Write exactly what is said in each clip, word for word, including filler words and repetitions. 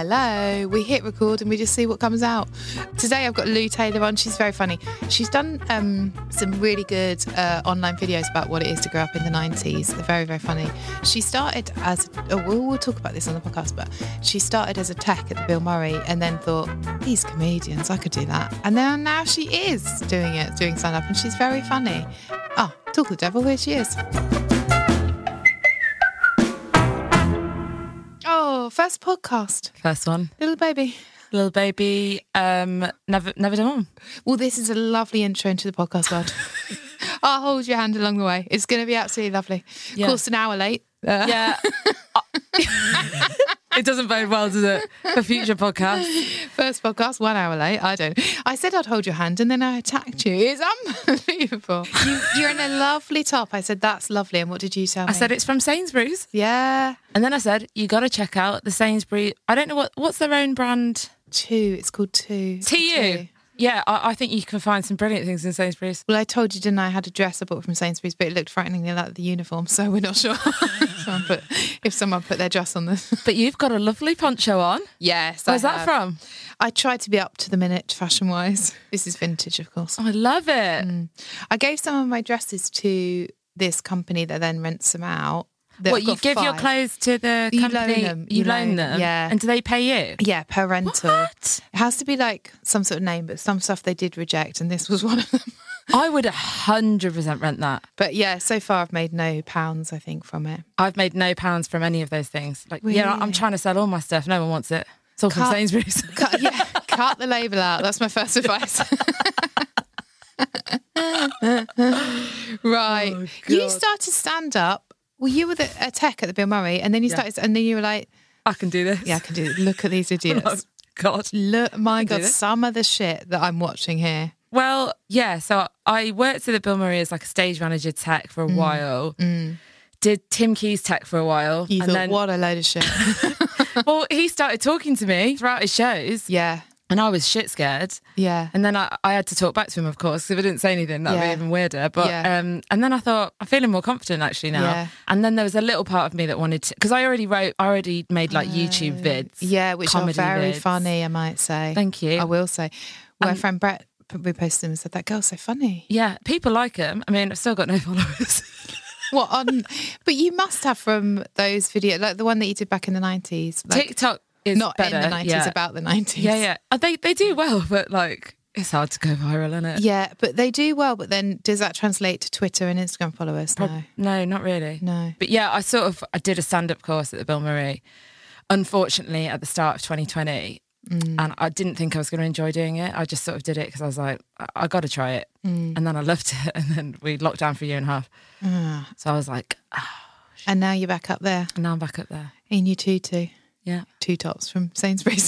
Hello. We hit record and we just see what comes out. Today I've got Lou Taylor on. She's very funny. She's done um, some really good uh, online videos about what it is to grow up in the nineties. They're very, very funny. She started as, oh, we'll, we'll talk about this on the podcast, but she started as a tech at the Bill Murray and then thought, these comedians, I could do that. And then now she is doing it, doing stand-up, and she's very funny. Oh, talk of the devil, here she is. Oh, first podcast. First one. Little baby. Little baby, um, never never done. Well, this is a lovely intro into the podcast, God. I'll hold your hand along the way. It's going to be absolutely lovely. Yeah. Of course, an hour late. Uh, Yeah. It doesn't bode well, does it? For future podcasts. First podcast, one hour late. I don't. I said I'd hold your hand and then I attacked you. It's unbelievable. You, you're in a lovely top. I said, that's lovely. And what did you tell me? I said, it's from Sainsbury's. Yeah. And then I said, you got to check out the Sainsbury's. I don't know what, what's their own brand? Two. It's called Two. T U. Two. Yeah, I, I think you can find some brilliant things in Sainsbury's. Well, I told you, didn't I? I had a dress I bought from Sainsbury's, but it looked frighteningly like the uniform, so we're not sure someone put, if someone put their dress on this. But you've got a lovely poncho on. Yes. Where's I that have. from? I try to be up to the minute fashion-wise. This is vintage, of course. Oh, I love it. Mm. I gave some of my dresses to this company that then rents them out. What, you give your clothes to the You company? loan them, You you loan loan, them? yeah. And do they pay you? Yeah, per rental. What? It has to be like some sort of name, but some stuff they did reject, and this was one of them. I would one hundred percent rent that. But yeah, so far I've made no pounds, I think, from it. I've made no pounds from any of those things. Like, yeah, I'm Really? trying to sell all my stuff. No one wants it. It's all from Cut- Sainsbury's. Cut, yeah, cut the label out. That's my first advice. Right. Oh, you God. started stand up. Well, you were the, a tech at the Bill Murray, and then you Yeah. started, and then you were like, I can do this. yeah, I can do it. Look at these idiots. Oh, God. Look, my can do God, this. some of the shit that I'm watching here. Well, yeah. So I worked at the Bill Murray as like a stage manager tech for a while. Did Tim Key's tech for a while. You and thought, then, what a load of shit. well, he started talking to me throughout his shows. Yeah, And I was shit scared. yeah. And then I, I had to talk back to him, of course, because if I didn't say anything, that would Yeah. be even weirder. But Yeah. um, and then I thought, I'm feeling more confident actually now. Yeah. And then there was a little part of me that wanted to, because I already wrote, I already made like YouTube vids. Yeah, which are comedy very vids. funny, I might say. Thank you. I will say. My Um, friend Brett reposted them and said, that girl's so funny. Yeah, people like him. I mean, I've still got no followers. What on? But you must have from those videos, like the one that you did back in the nineties. Like, TikTok is not better. in the nineties, yeah. about the nineties. Yeah, yeah. Uh, They, they do well, but like, it's hard to go viral, isn't it? Yeah, but they do well. But then does that translate to Twitter and Instagram followers? No. No, not really. No. But yeah, I sort of, I did a stand-up course at the Bill Murray, unfortunately, at the start of twenty twenty. Mm. And I didn't think I was going to enjoy doing it. I just sort of did it because I was like, I, I got to try it. Mm. And then I loved it. And then we locked down for a year and a half. Ah. So I was like, oh, And now you're back up there and now I'm back up there. in your tutu. Yeah. Two tops from Sainsbury's.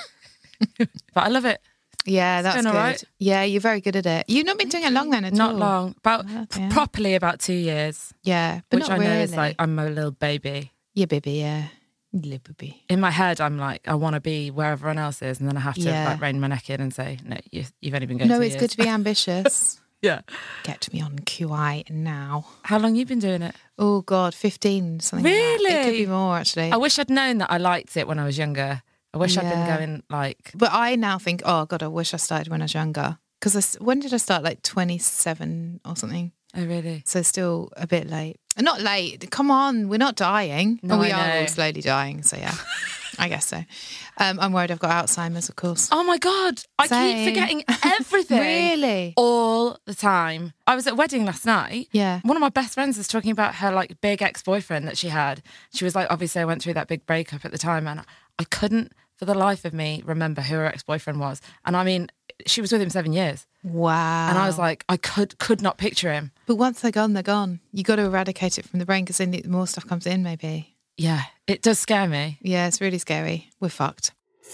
Yeah. But I love it. Yeah, that's going good. all right. Yeah, you're very good at it. You've not been doing it long then at Not all. long. About Oh, yeah. properly about two years. Yeah, but Which not I know really. is like, I'm a little baby. Yeah, baby, yeah. Little baby. In my head, I'm like, I want to be where everyone else is. And then I have to Yeah. like rein my neck in and say, no, you, you've only been going No, two it's years. good to be ambitious. Yeah. Get me on Q I now. How long you been doing it? Oh, God, fifteen, something like that. It could Really? be more, actually. I wish I'd known that I liked it when I was younger. I wish I'd Yeah. been going like, But I now think, oh, God, I wish I started when I was younger. Because when did I start? Like twenty-seven or something. oh really? So still a bit late. Not late. Come on, we're not dying. No, Oh, we I are know. all slowly dying. So yeah, I guess so. Um, I'm worried I've got Alzheimer's, of course. Oh my God. I Same. keep forgetting everything. Really? All the time. I was at a wedding last night. Yeah. One of my best friends was talking about her like big ex-boyfriend that she had. She was like, obviously I went through that big breakup at the time and I couldn't for the life of me remember who her ex-boyfriend was. And I mean, she was with him seven years. Wow. And I was like, I could could not picture him. but once they're gone, they're gone. You got to eradicate it from the brain because then the more stuff comes in, maybe. Yeah, it does scare me. Yeah, it's really scary. We're fucked.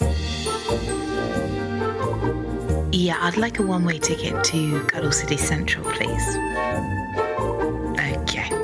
Yeah, I'd like a one-way ticket to Cuddle City Central, please. Okay.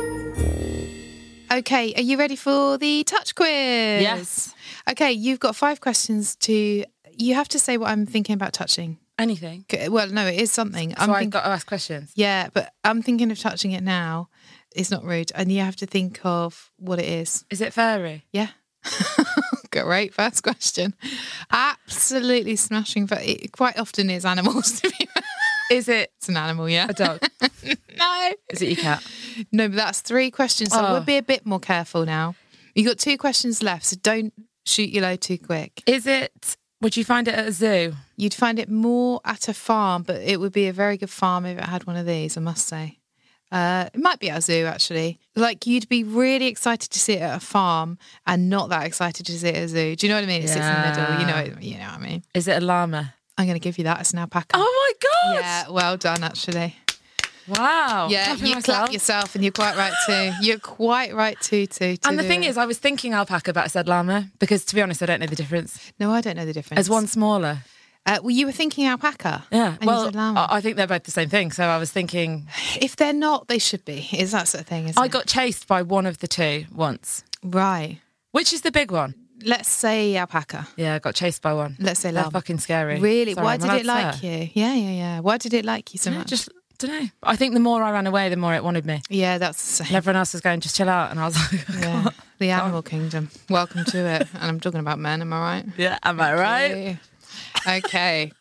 Okay, are you ready for the touch quiz? Yes. Okay, you've got five questions to... You have to say what I'm thinking about touching. Anything. Okay, well, no, it is something. So I'm I've think- got to ask questions. Yeah, but I'm thinking of touching it now. It's not rude. And you have to think of what it is. Is it furry? Yeah. Great first question. Absolutely smashing. But it quite often is animals. To be fair. Is it It's an animal, yeah. a dog? No. Is it your cat? No, but that's three questions. So Oh. we'll be a bit more careful now. You got two questions left, so don't shoot your load too quick. Is it, would you find it at a zoo? You'd find it more at a farm, but it would be a very good farm if it had one of these, I must say. Uh, it might be at a zoo, actually. Like, you'd be really excited to see it at a farm and not that excited to see it at a zoo. Do you know what I mean? It sits in the middle. You know, it- you know what I mean? Is it a llama? I'm going to give you that. It's an alpaca. Oh my God. Yeah, well done, actually. Wow. Yeah, Clapping you myself. clap yourself, and you're quite right too. You're quite right too, too. to And the do thing it. is, I was thinking alpaca, but I said llama because, to be honest, I don't know the difference. No, I don't know the difference. There's one smaller. Uh, well, you were thinking alpaca. Yeah. And well, you said llama. I I think they're both the same thing. So I was thinking, If they're not, they should be. Is that sort of thing? Isn't I it? got chased by one of the two once. Right. Which is the big one? Let's say alpaca. Yeah, I got chased by one. Let's say They're llama. fucking scary. Really? Sorry, Why am I did allowed it to like swear? you? Yeah, yeah, yeah. Why did it like you so Yeah, much? just don't know. I think the more I ran away, the more it wanted me. Yeah, that's the And same. everyone else was going, just chill out. And I was like, Yeah. The animal kingdom. Welcome to it. And I'm talking about men, am I right? yeah, am I right? Okay. Okay.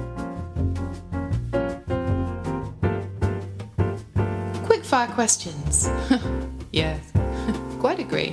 Quick fire questions. Yes. Quite agree.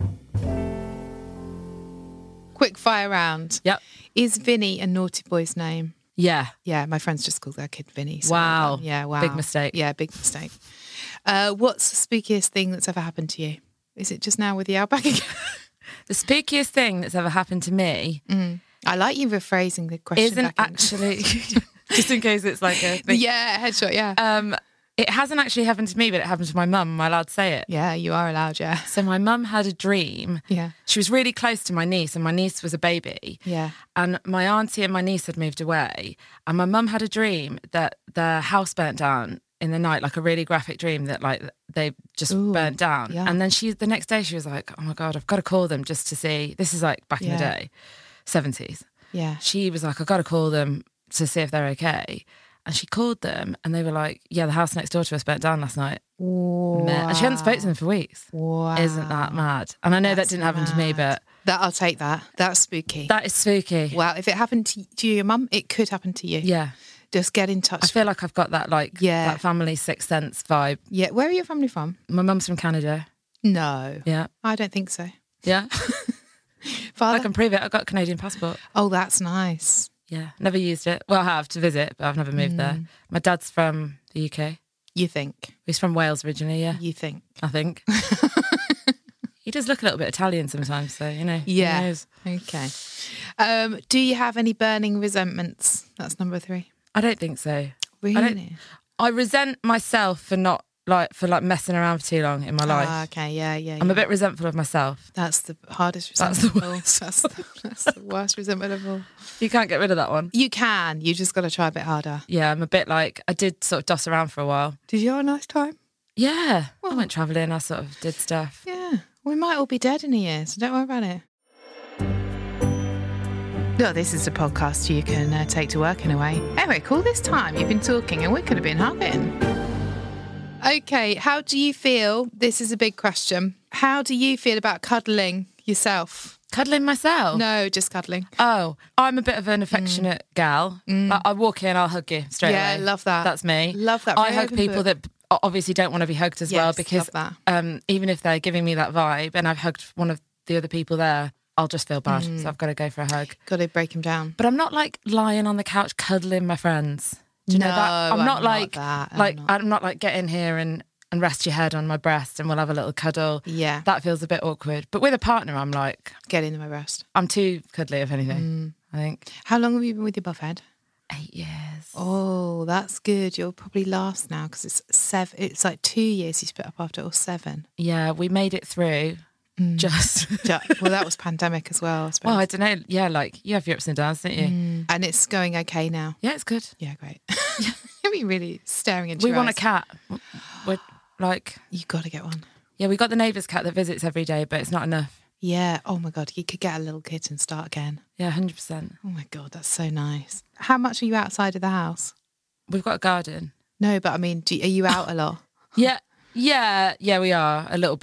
Quick fire round. Yep. Is Vinny a naughty boy's name? Yeah. Yeah, my friends just call their kid Vinny. so Wow. well done. Yeah, wow. Big mistake. Yeah, big mistake. Uh, what's the spookiest thing that's ever happened to you? Is it just now with the alpaca? The spookiest thing that's ever happened to me mm. I like you rephrasing the question. isn't back in. actually, just in case it's like a thing. Yeah, headshot, yeah. Um, it hasn't actually happened to me, but it happened to my mum. Am I allowed to say it? Yeah, you are allowed, yeah. So my mum had a dream. Yeah. She was really close to my niece, and my niece was a baby. Yeah. And my auntie and my niece had moved away. And my mum had a dream that their house burnt down in the night, like a really graphic dream that like they just Ooh, burnt down. yeah. And then she, the next day she was like, oh my God, I've got to call them just to see. This is like back in the Yeah. day, seventies. Yeah. She was like, I've got to call them to see if they're okay. And she called them and they were like, yeah, the house next door to us burnt down last night. Wow. And she hadn't spoken to them for weeks. Wow. Isn't that mad? And I know That's that didn't happen to me, mad. but That I'll take that. That's spooky. that is spooky. Wow, if it happened to, to your mum, it could happen to you. Yeah. Just get in touch. I feel like I've got that like Yeah. that family sixth sense vibe. Yeah, where are your family from? My mum's from Canada. No, Yeah. I don't think so. Yeah. Father? I can prove it. I've got a Canadian passport. Oh, that's nice. Yeah. Never used it. Well, I have to visit, but I've never moved Mm. there. My dad's from the U K. You think? He's from Wales originally, yeah. You think? I think. He does look a little bit Italian sometimes, so, you know. who Yeah. knows? Okay. Um, do you have any burning resentments? That's number three. I don't think so. Really? I resent myself for not like for like messing around for too long in my life. Ah, okay. Yeah, yeah. I'm yeah. a bit resentful of myself. That's the hardest That's resentment. the of all. worst. That's the, that's the worst resentment of all. You can't get rid of that one. You can. You just got to try a bit harder. Yeah, I'm a bit like I did sort of doss around for a while. Did you have a nice time? Yeah, I went travelling. I sort of did stuff. Yeah. We might all be dead in a year, so don't worry about it. Well, this is a podcast you can uh, take to work in a way. Eric, all this time you've been talking and we could have been hugging. Okay, how do you feel? This is a big question. How do you feel about cuddling yourself? Cuddling myself. No, just cuddling. Oh, I'm a bit of an affectionate gal. Like, I walk in, I'll hug you straight Yeah, away. love that. That's me. Love that. I Very hug open people book. that obviously don't want to be hugged as Yes, well because love um, even if they're giving me that vibe and I've hugged one of the other people there, I'll just feel bad. So I've got to go for a hug. Got to break him down. But I'm not like lying on the couch cuddling my friends. Do you know No, that? I'm, I'm not not like that. I'm like not. I'm not like get in here and and rest your head on my breast and we'll have a little cuddle. Yeah. That feels a bit awkward. But with a partner, I'm like Get into my breast. I'm too cuddly if anything. Mm. I think How long have you been with your buffhead? eight years. Oh, that's good. You'll probably last now because it's seven. It's like two years you split up after, or seven. Yeah, we made it through. Just Ju- Well, that was pandemic as well, I suppose. well, I don't know. Yeah, like you have your ups and downs, don't you? Mm. And it's going okay now. Yeah, it's good. Yeah, great. You'll be really staring into We your want a eyes. cat. We're like, You got to get one. yeah, we got the neighbour's cat that visits every day, but it's not enough. Yeah. Oh my God, you could get a little kid and start again. Yeah, one hundred percent. Oh my God, that's so nice. How much are you outside of the house? We've got a garden. No, but I mean, do, are you out a lot? Yeah, yeah, yeah, we are a little bit.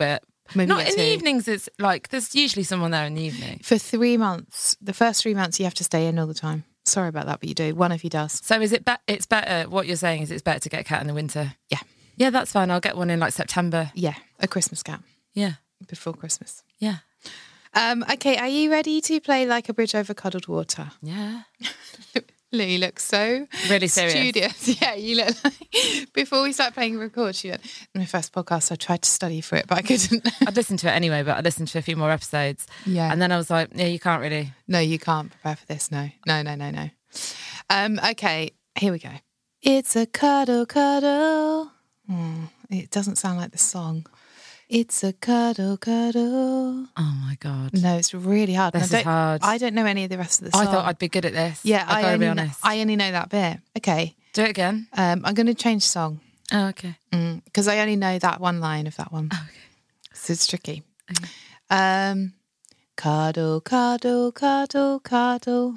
Maybe Not get in two. the evenings. It's like there's usually someone there in the evening. For three months, the first three months, you have to stay in all the time. Sorry about that, but you do. One of you does. So is it? Be- it's better. What you're saying is it's better to get a cat in the winter. Yeah. Yeah, that's fine. I'll get one in like September. Yeah, a Christmas cat Yeah. before Christmas. Yeah. Um, okay, are you ready to play Like a Bridge Over Cuddled Water? Yeah. Lou, you look so Really serious. studious. Yeah, you look like... Before we start playing record, she went, my first podcast, I tried to study for it, but I couldn't. I'd listened to it anyway, but I listened to a few more episodes. Yeah. And then I was like, yeah, you can't really. No, you can't prepare for this. No, no, no, no, no. Um, okay, here we go. It's a cuddle, cuddle. Hmm, it doesn't sound like the song. It's a cuddle, cuddle. Oh my God. No, it's really hard. This I is don't, hard. I don't know any of the rest of the song. I thought I'd be good at this. Yeah, I've I got to only, be kn- honest. I only know that bit. Okay, Do it again. um, I'm going to change song Oh, okay. because I only know that one line of that one. Oh, okay. So it's tricky. Okay. Um, cuddle, cuddle, cuddle, cuddle.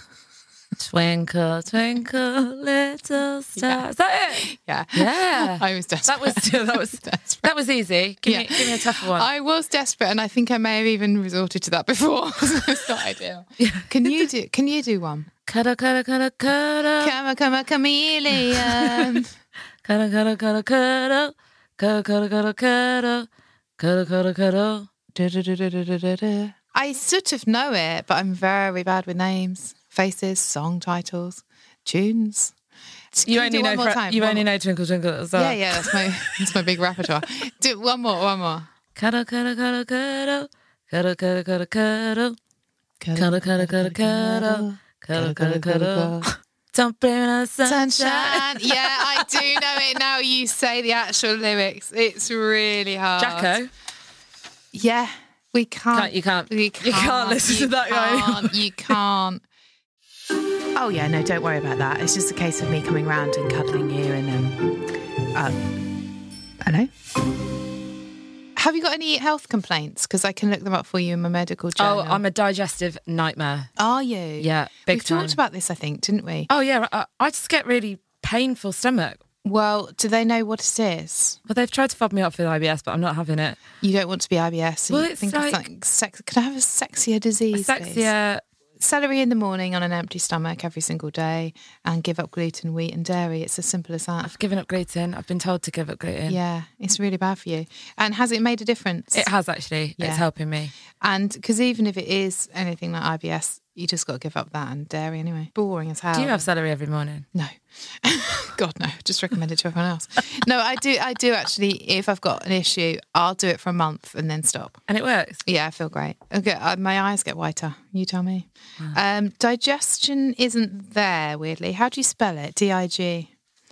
Twinkle, twinkle, little star. Yeah. Is that it? Yeah, Yeah. I was desperate. That was that was desperate. that was easy. Give Yeah. me give me a tougher one. I was desperate, and I think I may have even resorted to that before. It's not ideal. Can you do? Can you do one? Cuddle, cuddle, cuddle, cuddle. Come on, come on, chameleon. Cuddle, cuddle, cuddle, cuddle. Cuddle, cuddle, cuddle, cuddle. Cuddle, cuddle, cuddle. Du-du-du-du-du-du-du. I sort of know it, but I'm very bad with names, faces, song titles, tunes. You Can only do know one more Fre- time? you One only more. know Twinkle, Twinkle, Little Star. Yeah, yeah, that's my that's my big repertoire. Do one more, one more. Cuddle, cuddle, cuddle, cuddle. Cuddle, cuddle, cuddle, cuddle. Cuddle, cuddle, cuddle, cuddle. Cuddle, cuddle, cuddle. Don't blame it on the sunshine. Sunshine. Yeah, I do know it now. You say the actual lyrics. It's really hard. Jacko. Yeah, we can't. Can't- you can't- We you can't. can't listen to that guy can't, You can't. Oh yeah, no, don't worry about that. It's just a case of me coming round and cuddling you and um. Uh, hello. Have you got any health complaints? Because I can look them up for you in my medical journal. Oh, I'm a digestive nightmare. Are you? Yeah, big We've time. talked about this, I think, didn't we? Oh yeah, I, I just get really painful stomach. Well, do they know what it is? Well, they've tried to fob me up for the I B S, but I'm not having it. You don't want to be I B S. So Well, you it's think like- of something sex. Could I have a sexier disease? please? Sexier. Celery in the morning on an empty stomach every single day, and give up gluten, wheat, and dairy. It's as simple as that. I've given up gluten. I've been told to give up gluten. Yeah, it's really bad for you. And has it made a difference? It has actually. Yeah. It's helping me. And because even if it is anything like I B S, you just got to give up that and dairy anyway. Boring as hell. Do you have celery every morning? No. God, no. Just recommend it to everyone else. No, I do. I do actually. If I've got an issue, I'll do it for a month and then stop. And it works. Yeah, I feel great. Okay, uh, my eyes get whiter. You tell me. Um, digestion isn't there, weirdly. How do you spell it? D I G.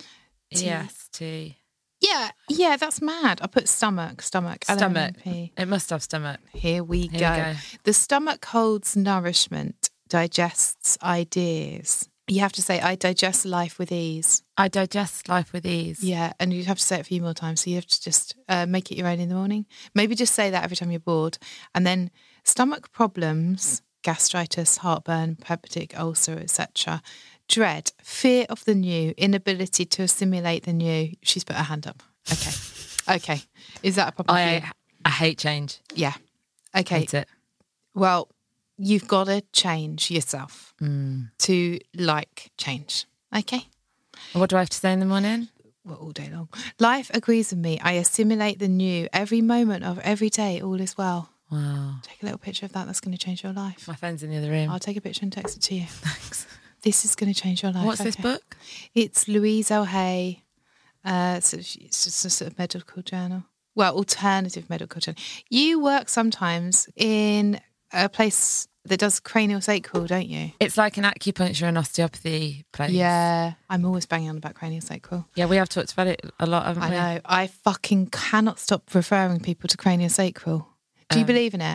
T- E S T. Yeah, yeah, that's mad. I put stomach, stomach, Stomach. L M P. It must have stomach. Here we Here go. we go. The stomach holds nourishment, digests ideas. You have to say, I digest life with ease. I digest life with ease. Yeah, and you'd have to say it a few more times. So you have to just uh, make it your own in the morning. Maybe just say that every time you're bored. And then stomach problems, gastritis, heartburn, peptic ulcer, et cetera. Dread, fear of the new, inability to assimilate the new. She's put her hand up. Okay. Okay. Is that a problem for you? I I hate change. Yeah. Okay. Hate it. Well, you've got to change yourself Mm. to like change. Okay? What do I have to say in the morning? Well, all day long. Life agrees with me. I assimilate the new. Every moment of every day, all is well. Wow. Take a little picture of that. That's going to change your life. My phone's in the other room. I'll take a picture and text it to you. Thanks. This is going to change your life. What's this okay? book? It's Louise L. Hay. Uh, so she- it's just a sort of medical journal. Well, alternative medical journal. You work sometimes in a place that does cranial sacral, don't you? It's like an acupuncture and osteopathy place. Yeah. I'm always banging on about cranial sacral. Yeah, we have talked about it a lot, haven't I we? know. I fucking cannot stop referring people to cranial sacral. Do you Um, believe in it?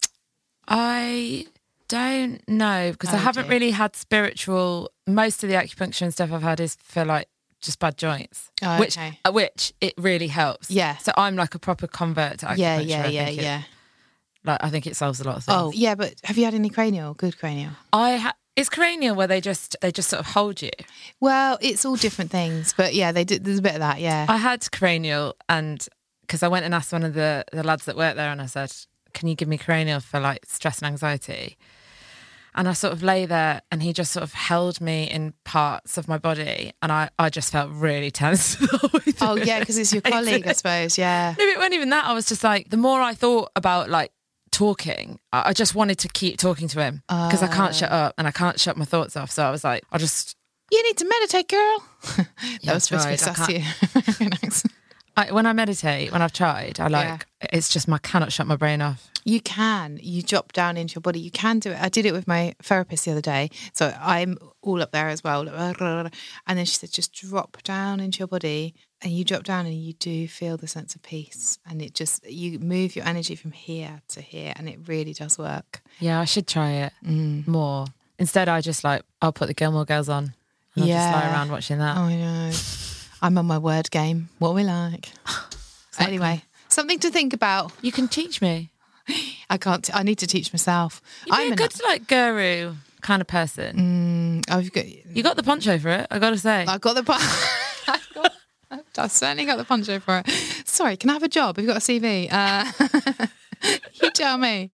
I don't know because I Oh, haven't dear. really had spiritual. Most of the acupuncture and stuff I've had is for like just bad joints, Oh, which okay. uh, which it really helps. Yeah. So I'm like a proper convert to acupuncture. Yeah, yeah, I yeah, think it- yeah. Like I think it solves a lot of things. Oh, yeah, but have you had any cranial? Good cranial? I ha- it's cranial where they just they just sort of hold you. Well, it's all different things, but yeah, they do, there's a bit of that, yeah. I had cranial and because I went and asked one of the, the lads that work there and I said, can you give me cranial for like stress and anxiety? And I sort of lay there and he just sort of held me in parts of my body and I, I just felt really tense. Oh, yeah, because it's your colleague, I suppose, yeah. No, it wasn't even that. I was just like, the more I thought about like talking, I, I just wanted to keep talking to him because uh, I can't shut up and I can't shut my thoughts off. So I was like, I'll just... You need to meditate, girl. that yeah, was supposed tried. to be sassy. I, when I meditate, when I've tried, I like, yeah. it's just, my, I cannot shut my brain off. You can. You drop down into your body. You can do it. I did it with my therapist the other day. So I'm all up there as well. And then she said, just drop down into your body. And you drop down and you do feel the sense of peace. And it just, you move your energy from here to here. And it really does work. Yeah, I should try it mm. more. Instead, I just like, I'll put the Gilmore Girls on. And yeah. I'll just lie around watching that. Oh, I know. I'm on my word game. What we like. Exactly. Anyway, something to think about. You can teach me. I can't. T- I need to teach myself. You'd be I'm a good an- like guru kind of person. Mm, I've got. You got the poncho for it. I got to say. I got the. Pon- I certainly got the poncho for it. Sorry, can I have a job? Have you got a C V? Uh, you tell me.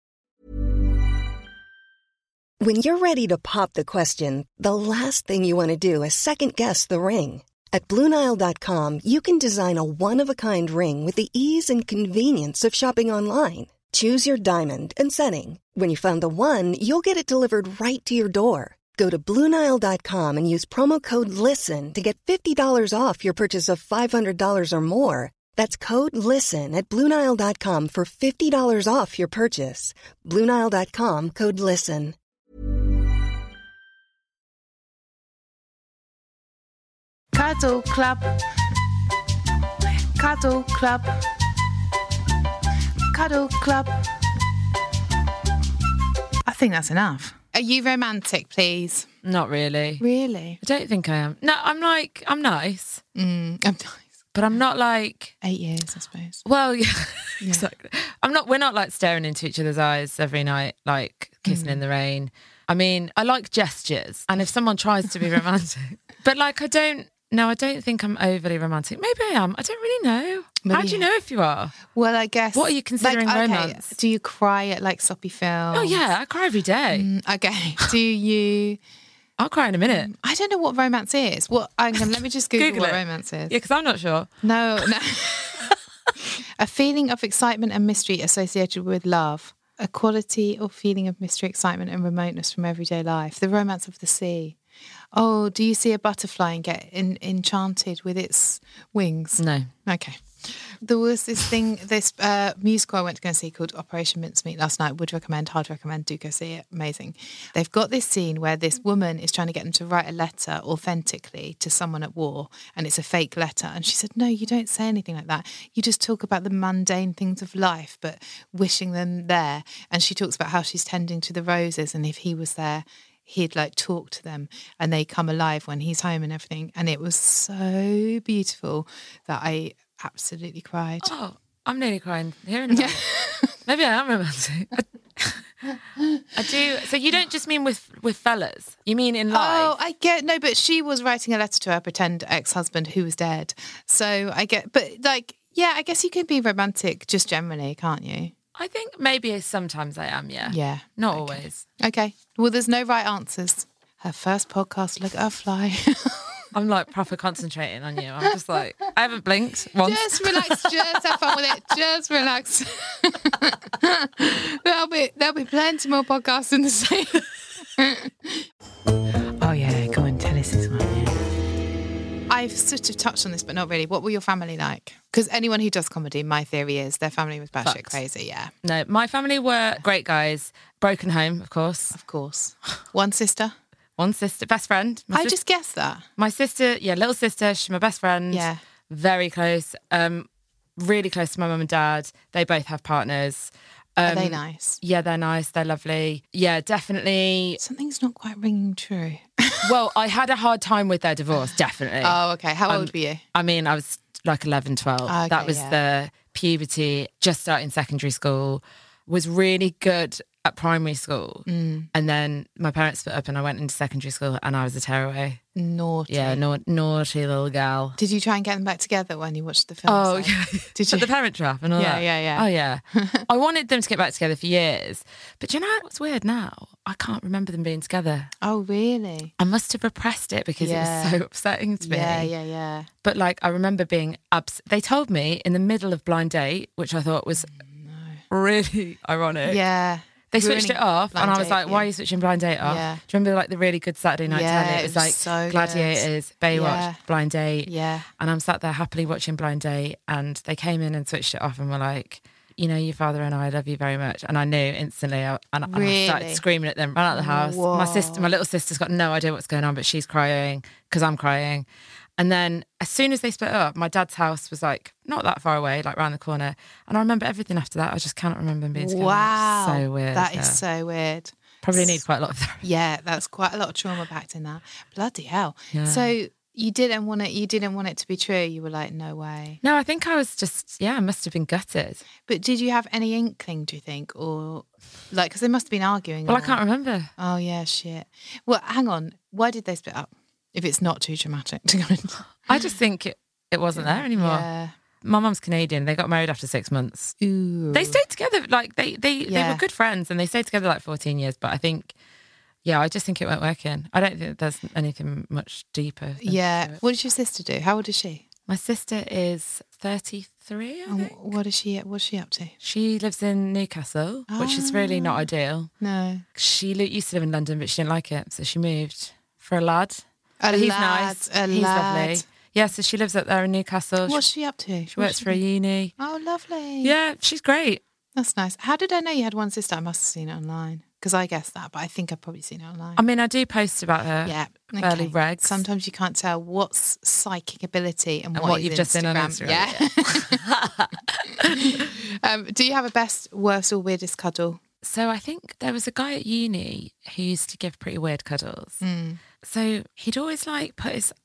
When you're ready to pop the question, the last thing you want to do is second guess the ring. At Blue Nile dot com, you can design a one-of-a-kind ring with the ease and convenience of shopping online. Choose your diamond and setting. When you find the one, you'll get it delivered right to your door. Go to Blue Nile dot com and use promo code LISTEN to get fifty dollars off your purchase of five hundred dollars or more. That's code LISTEN at Blue Nile dot com for fifty dollars off your purchase. Blue Nile dot com, code LISTEN. Cuddle Club. Cuddle Club. Cuddle Club. I think that's enough. Are you romantic, please? Not really. Really? I don't think I am. No, I'm like, I'm nice. Mm, I'm nice. But I'm not like... Eight years, I suppose. Well, yeah, yeah. Exactly. I'm not, we're not like staring into each other's eyes every night, like kissing mm. in the rain. I mean, I like gestures. And if someone tries to be romantic, but like, I don't, no, I don't think I'm overly romantic. Maybe I am. I don't really know. Maybe. How do you know if you are? Well, I guess... What are you considering like, okay, romance? Do you cry at like soppy films? Oh, yeah. I cry every day. Mm, okay. Do you... I'll cry in a minute. I don't know what romance is. What? I'm gonna, let me just Google, Google what it. romance is. Yeah, because I'm not sure. No, no. A feeling of excitement and mystery associated with love. A quality or feeling of mystery, excitement and remoteness from everyday life. The romance of the sea. Oh, do you see a butterfly and get in, enchanted with its wings? No. Okay. There was this thing, this uh, musical I went to go and see called Operation Mincemeat last night. Would recommend, hard recommend, do go see it. Amazing. They've got this scene where this woman is trying to get them to write a letter authentically to someone at war, and it's a fake letter. And she said, no, you don't say anything like that. You just talk about the mundane things of life, but wishing them there. And she talks about how she's tending to the roses, and if he was there, he'd like talk to them and they come alive when he's home and everything. And it was so beautiful that I absolutely cried. Oh, I'm nearly crying hearing about it. Maybe I am romantic. I, I do. So you don't just mean with, with fellas? You mean in life? Oh, I get, no, but she was writing a letter to her pretend ex-husband who was dead. So I get, but like, yeah, I guess you can be romantic just generally, can't you? I think maybe sometimes I am, yeah. Yeah. Not okay. always. Okay. Well, there's no right answers. Her first podcast, look at her fly. I'm like proper concentrating on you. I'm just like, I haven't blinked once. Just relax, just have fun with it. Just relax. there'll be there'll be plenty more podcasts in the same. Oh yeah, go and tell us this one. Yeah. I've sort of touched on this, but not really. What were your family like? Because anyone who does comedy, my theory is their family was batshit crazy, yeah. No, my family were great guys. Broken home, of course. Of course. One sister? One sister, best friend. My I sis- just guessed that. My sister, yeah, little sister, she's my best friend. Yeah. Very close. Um, really close to my mum and dad. They both have partners. Um, Are they nice? Yeah, they're nice. They're lovely. Yeah, definitely. Something's not quite ringing true. Well, I had a hard time with their divorce, definitely. Oh, okay. How um, old were you? I mean, I was like eleven, twelve. Okay, that was yeah. the puberty, just starting secondary school. Was really good at primary school. Mm. And then my parents split up and I went into secondary school and I was a tearaway. Naughty. Yeah, na- naughty little gal. Did you try and get them back together when you watched the film? Oh, so? yeah. Did At you? the Parent Trap and all Yeah, that. yeah, yeah. Oh, yeah. I wanted them to get back together for years. But do you know what's weird now? I can't remember them being together. Oh, really? I must have repressed it because Yeah. it was so upsetting to me. Yeah, yeah, yeah. But like, I remember being abs- they told me in the middle of Blind Date, which I thought was really ironic. Yeah. They switched Ruining it off, Blind and I was Date, like, "Why yeah. are you switching Blind Date off?" Yeah. Do you remember like the really good Saturday night Yeah, telly? It it was was like so good. Gladiators, Baywatch, Yeah. Blind Date, Yeah. and I'm sat there happily watching Blind Date, and they came in and switched it off, and were like, "You know, your father and I love you very much," and I knew instantly, I, and, and I started Really? screaming at them, ran out of the house. My sister, Whoa. my little sister's got no idea what's going on, but she's crying because I'm crying. And then as soon as they split up, my dad's house was like not that far away, like round the corner. And I remember everything after that. I just cannot remember them being together. Wow. So weird. That is yeah. so weird. Probably need quite a lot of therapy. Yeah, that's quite a lot of trauma packed in that. Bloody hell. Yeah. So you didn't want it you didn't want it to be true. You were like, no way. No, I think I was just, yeah, I must have been gutted. But did you have any inkling, do you think? Or like, because they must have been arguing. Well, or- I can't remember. Oh, yeah, shit. Well, hang on. Why did they split up? If it's not too dramatic to go into. I just think it, it wasn't there anymore. Yeah. My mum's Canadian. They got married after six months. Ooh. They stayed together. Like they, they, they Yeah. were good friends and they stayed together like fourteen years. But I think, yeah, I just think it weren't working. I don't think there's anything much deeper. than Yeah. to it. What does your sister do? How old is she? My sister is thirty-three, I And think. wh- what is she? What's she up to? She lives in Newcastle, which is really not Ah. ideal. No. She li- used to live in London, but she didn't like it. So she moved for a lad. A But he's lad, nice. a he's lad. lovely. Yeah, so she lives up there in Newcastle. What's She, she up to? she works for a uni. Oh, lovely. Yeah, she's great. That's nice. How did I know you had one sister? I must have seen it online. Because I guessed that, but I think I've probably seen it online. I mean, I do post about her. yeah. fairly regs. Sometimes you can't tell what's psychic ability and, And what, what is you've just seen on Instagram. Yeah. um, do you have a best, worst, or weirdest cuddle? So I think there was a guy at uni who used to give pretty weird cuddles. Mm. So he'd always like put his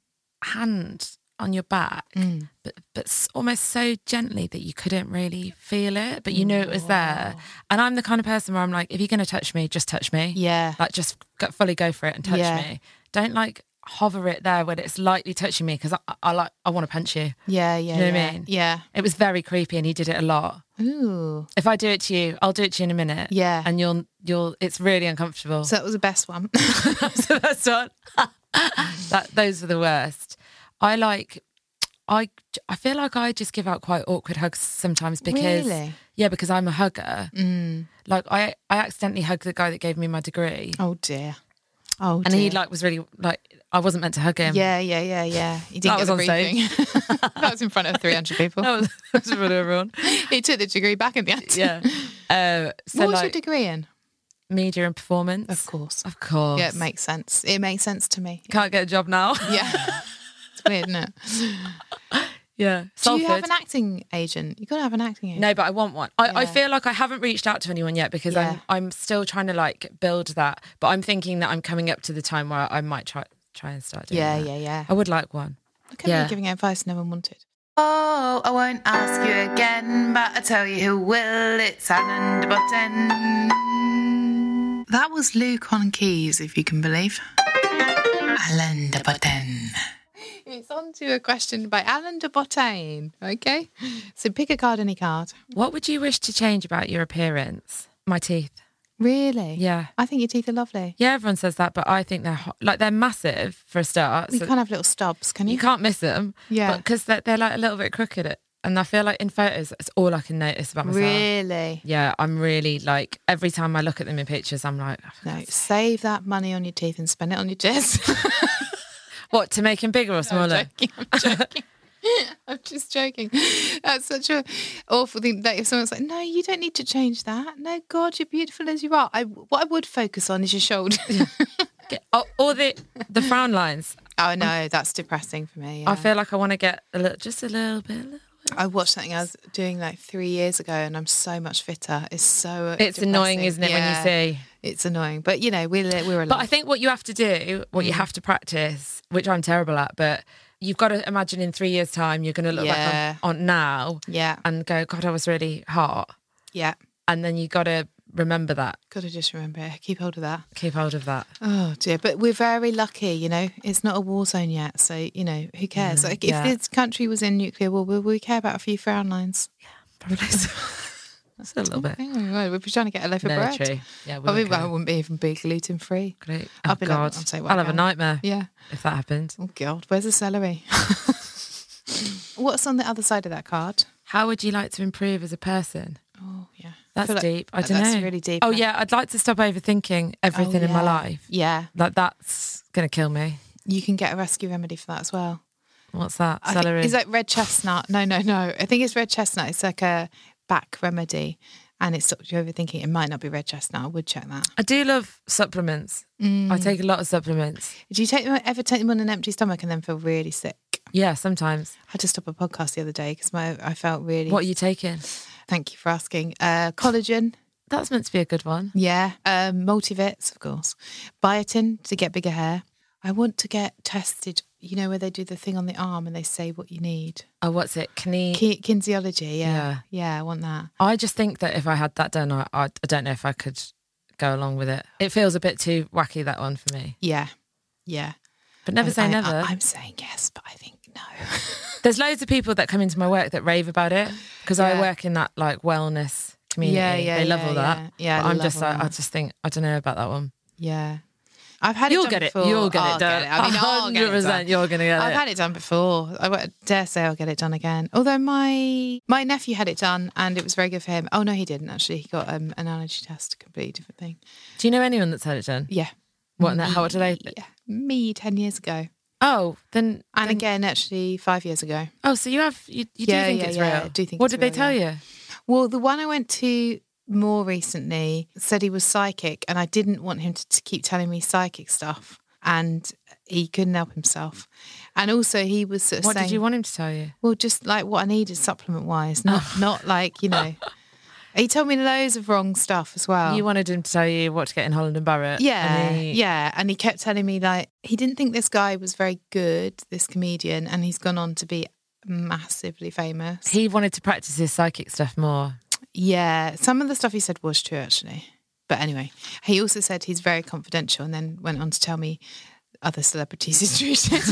hand on your back, Mm. but but s- almost so gently that you couldn't really feel it, but you knew it was there. And I'm the kind of person where I'm like, if you're going to touch me, just touch me. Yeah. Like just go, fully go for it and touch Yeah. me. Don't like hover it there when it's lightly touching me because I, I like I want to punch you. Yeah, yeah, You know what I yeah. mean? Yeah. It was very creepy and he did it a lot. Ooh. If I do it to you, I'll do it to you in a minute. Yeah. And you'll you'll it's really uncomfortable. So that was the best one. That's the best one. that those were the worst. I like I I feel like I just give out quite awkward hugs sometimes because Really? yeah, because I'm a hugger. Mm. Like I I accidentally hugged the guy that gave me my degree. Oh dear. Oh And dear. he like was really like I wasn't meant to hug him. Yeah, yeah, yeah, yeah. He didn't That get was the on briefing. That was in front of three hundred people. That was, that was for everyone. He took the degree back in the end. Yeah. Uh, so What was like your degree in? media and performance. Of course. Of course. Yeah, it makes sense. It makes sense to me. Can't get a job now. Yeah. It's weird, isn't it? Yeah. Do you have Salford. an acting agent? You've got to have an acting agent. No, but I want one. I, I Yeah. feel like I haven't reached out to anyone yet because Yeah. I'm I'm still trying to like build that. But I'm thinking that I'm coming up to the time where I might try try and start doing Yeah, that. yeah, yeah. I would like one. Look at yeah. me giving advice no one wanted. Oh, I won't ask you again, but I tell you who will. It's Alan de Botton. That was Luke on keys, if you can believe. Alan de Botton. It's on to a question by Alan de Botton. Okay, so pick a card, any card. What would you wish to change about your appearance? My teeth. Really? Yeah. I think your teeth are lovely. Yeah, everyone says that, but I think they're ho- like they're massive for a start. You so can't have little stubs, can you? you can't miss them. Yeah. because they're, they're like a little bit crooked, and I feel like in photos, it's all I can notice about myself. Really? Yeah, I'm really like every time I look at them in pictures, I'm like, oh, No, save that money on your teeth and spend it on your teeth. what, to make them bigger or smaller? I'm joking. I'm joking. I'm just joking. That's such a awful thing that if someone's like, no, you don't need to change that. No, God, you're beautiful as you are. I, what I would focus on is your shoulder. Get- oh, or the the frown lines. Oh, no, that's depressing for me. I yeah. feel like I want to get a little, just a little bit. A little bit. I watched something I was doing like three years ago and I'm so much fitter. It's so It's depressing. annoying, isn't it, Yeah, when you see? It's annoying. But, you know, we're, we're alive. But I think what you have to do, what Mm. you have to practice, which I'm terrible at, but you've got to imagine in three years' time, you're going to look Yeah. back on, on now Yeah, and go, God, I was really hot. yeah. And then you got to remember that. Got to just remember it. Keep hold of that. Keep hold of that. Oh dear, but we're very lucky, you know. It's not a war zone yet, so you know who cares? Mm, like yeah. if this country was in nuclear war, would we care about a few frown lines? Probably so. That's a little bit. Yeah, we'd be trying to get a loaf of No, bread. true. Yeah, we I mean, would care. I wouldn't be even be gluten free. Great. I'll Oh, be like, God. I'll say what I'll I have a can. nightmare Yeah. if that happens. Oh God, where's the celery? What's on the other side of that card? How would you like to improve as a person? Oh yeah, That's feel like- deep. I don't that's know. really deep. Oh yeah, I'd like to stop overthinking everything Oh, in my yeah. life. Yeah, Like that's gonna kill me. you can get a rescue remedy for that as well. What's that? I think- Celery. Is that red chestnut? No, no, no. I think it's red chestnut. It's like a back remedy, and it stops you overthinking. It might not be red chestnut. I would check that. I do love supplements. Mm. I take a lot of supplements. Do you take them, ever take them on an empty stomach and then feel really sick? Yeah, sometimes. I had to stop a podcast the other day because my I felt really. What are you taking? Thank you for asking. Uh, collagen, That's meant to be a good one. yeah. Um, multivits, of course. Biotin to get bigger hair. I want to get tested. You know where they do the thing on the arm and they say what you need. Oh, what's it? Kine- Ki- kinesiology, yeah. Yeah. yeah, I want that. I just think that if I had that done, I, I, I don't know if I could go along with it. It feels a bit too wacky, that one for me. Yeah, yeah. But never I- say I- never. I, I'm saying yes, but I think no. There's loads of people that come into my work that rave about it because I Yeah. work in that like wellness community. Yeah, yeah, They love yeah, all that. yeah. Yeah, But I'm love just all like, I that. just think, I don't know about that one. Yeah. I've had You'll it done get it. before. You'll get I'll it done. I mean, I'll get it one hundred percent done. you're going to get I've it. had it done before. I won't dare say I'll get it done again. Although my my nephew had it done and it was very good for him. Oh no, he didn't actually. He got um, an allergy test, a completely different thing. Do you know anyone that's had it done? Yeah. What, and how, what do they? Yeah. Me ten years ago. Oh, then. And then- again, actually, five years ago. Oh, so you have, you, you Yeah, do think yeah, it's yeah, real? I do think What it's did they real, tell yeah. you? Well, the one I went to more recently said he was psychic, and I didn't want him to, to keep telling me psychic stuff, and he couldn't help himself. And also, he was sort of What saying, did you want him to tell you? well, just like what I needed supplement wise, not not like, you know. He told me loads of wrong stuff as well. You wanted him to tell you what to get in Holland and Barrett. Yeah, and he- yeah. And he kept telling me like he didn't think this guy was very good, this comedian, and he's gone on to be massively famous. He wanted to practice his psychic stuff more. Yeah, some of the stuff he said was true actually. But anyway, he also said he's very confidential and then went on to tell me other celebrities he's treated.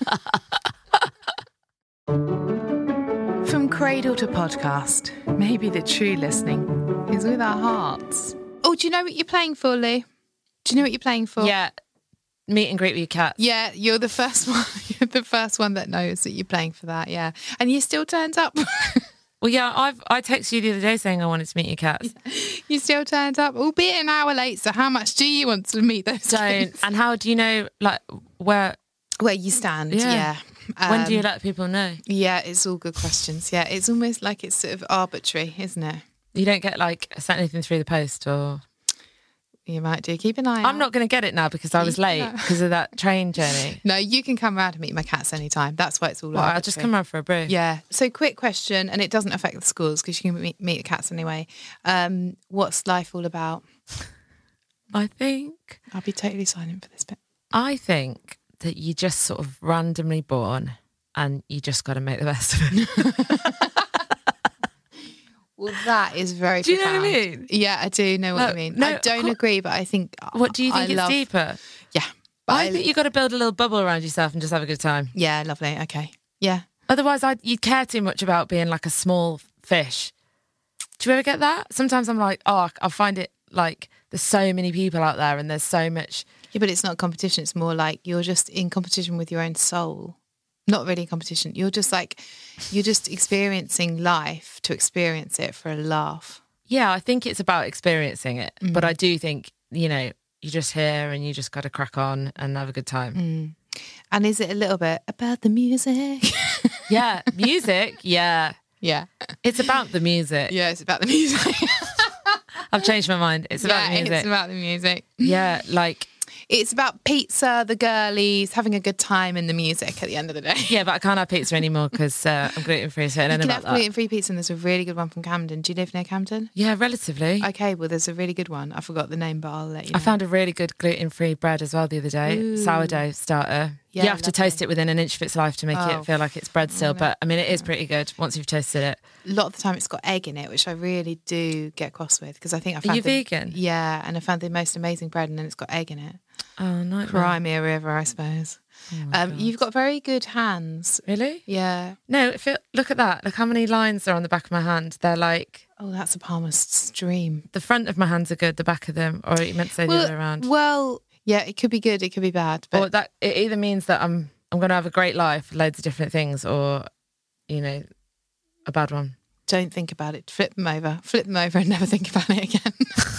From cradle to podcast, maybe the true listening is with our hearts. Oh, do you know what you're playing for, Lou? Do you know what you're playing for? Yeah. Meet and greet with your cats. Yeah, you're the first one. You're the first one that knows that you're playing for that. Yeah, and you still turned up. Well, yeah, I've I texted you the other day saying I wanted to meet your cats. You still turned up, albeit an hour late. So, how much do you want to meet those? Don't. kids? And how do you know, like, where? Where you stand? Yeah. Yeah. when do you Um, let people know? Yeah, it's all good questions. Yeah, it's almost like it's sort of arbitrary, isn't it? You don't get like sent anything through the post, or You might do. Keep an eye out. I'm not going to get it now because I was late No. because of that train journey. No, you can come around and meet my cats anytime. That's why it's all Well, arbitrary. I'll just come round for a brew. Yeah. So, quick question, and it doesn't affect the schools because you can meet, meet the cats anyway. Um, what's life all about? I think I'll be totally silent for this bit. I think that you just sort of randomly born and you just got to make the best of it. Well, that is very Do you know what I profound. mean? Yeah, I do know what No, you mean. no, I don't co- agree, but I think. What do you think I it's love, deeper? Yeah. But I think you got to build a little bubble around yourself and just have a good time. Yeah, lovely. Okay. Yeah. Otherwise, I'd, you'd care too much about being like a small fish. Do you ever get that? Sometimes I'm like, oh, I find it like there's so many people out there and there's so much. Yeah, but it's not competition. It's more like you're just in competition with your own soul. Not really competition. You're just like, you're just experiencing life to experience it for a laugh. Yeah, I think it's about experiencing it. Mm. But I do think, you know, you're just here and you just got to crack on and have a good time. Mm. And is it a little bit about the music? Yeah, music. Yeah. Yeah. It's about the music. Yeah, it's about the music. I've changed my mind. It's about the yeah, music. it's about the music. Yeah, like, It's about pizza, the girlies, having a good time and the music at the end of the day. yeah, but I can't have pizza anymore because uh, I'm gluten free. So I You don't know can about have that. gluten-free pizza and there's a really good one from Camden. Do you live near Camden? Yeah, relatively. Okay, well, there's a really good one. I forgot the name, but I'll let you know. I found a really good gluten free bread as well the other day. Ooh. Sourdough starter. Yeah, you have to lovely. toast it within an inch of its life to make Oh, it feel like it's bread still. But I mean, it is pretty good once you've toasted it. A lot of the time it's got egg in it, which I really do get cross with because I think I found you the, vegan? Yeah, and I found the most amazing bread and then it's got egg in it. Oh, no. Cry me a river, I suppose. Oh um, you've got very good hands. Really? Yeah. No, if it, look at that. Look how many lines are on the back of my hand. They're like... Oh, that's a palmist's dream. The front of my hands are good, the back of them, or you meant to say well, the other way around. Well, yeah, it could be good, it could be bad. But Or that it either means that I'm I'm going to have a great life, loads of different things, or, you know, a bad one. don't think about it. Flip them over. Flip them over and never think about it again.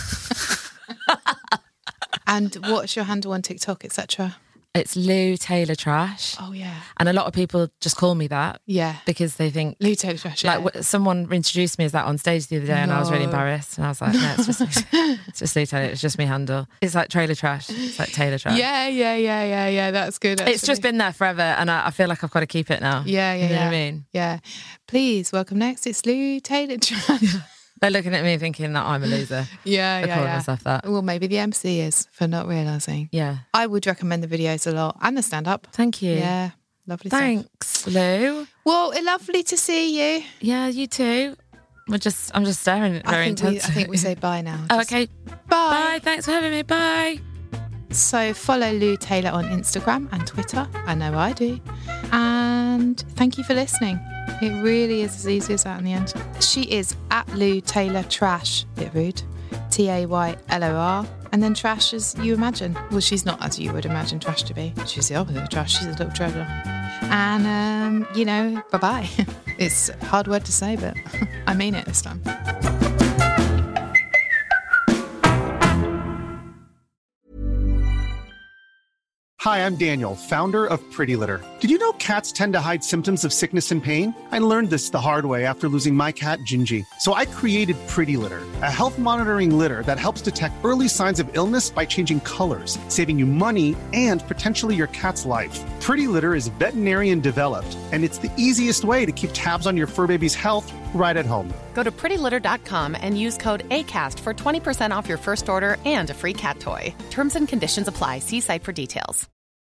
And what's your handle on TikTok, et cetera? It's Lou Taylor Trash. Oh, yeah. And a lot of people just call me that. Yeah. Because they think... Lou Taylor Trash, Like yeah. w- someone introduced me as that on stage the other day, and I was really No. embarrassed. And I was like, no, it's just, it's just Lou Taylor. It's just me handle. It's like Trailer Trash. It's like Taylor Trash. Yeah, yeah, yeah, yeah, yeah. That's good. It's actually. just been there forever, and I, I feel like I've got to keep it now. Yeah, yeah, You know yeah. what I mean? Yeah. Please welcome next. It's Lou Taylor Trash. They're looking at me thinking that I'm a loser. Yeah, For yeah, calling yeah. myself that. Well, maybe the M C is for not realising. Yeah. I would recommend the videos a lot and the stand-up. Thank you. Yeah, lovely stuff. Thanks, Lou. Well, it's lovely to see you. Yeah, you too. We're just, I'm just staring very I think, we, I intensely. think we say bye now. Oh, Just okay. Bye. Bye. Thanks for having me. Bye. So follow Lou Taylor on Instagram and Twitter. I know I do. And thank you for listening. It really is as easy as that in the end. She is at Lou Taylor Trash. Bit rude. T A Y L O R. And then trash as you imagine. Well, she's not as you would imagine trash to be. She's the opposite of trash. She's a little treasure. And, um, you know, bye-bye. It's a hard word to say, but I mean it this time. Hi, I'm Daniel, founder of Pretty Litter. Did you know cats tend to hide symptoms of sickness and pain? I learned this the hard way after losing my cat, Gingy. So I created Pretty Litter, a health monitoring litter that helps detect early signs of illness by changing colors, saving you money and potentially your cat's life. Pretty Litter is veterinarian developed, and it's the easiest way to keep tabs on your fur baby's health right at home. Go to pretty litter dot com and use code ACAST for twenty percent off your first order and a free cat toy. Terms and conditions apply. See site for details.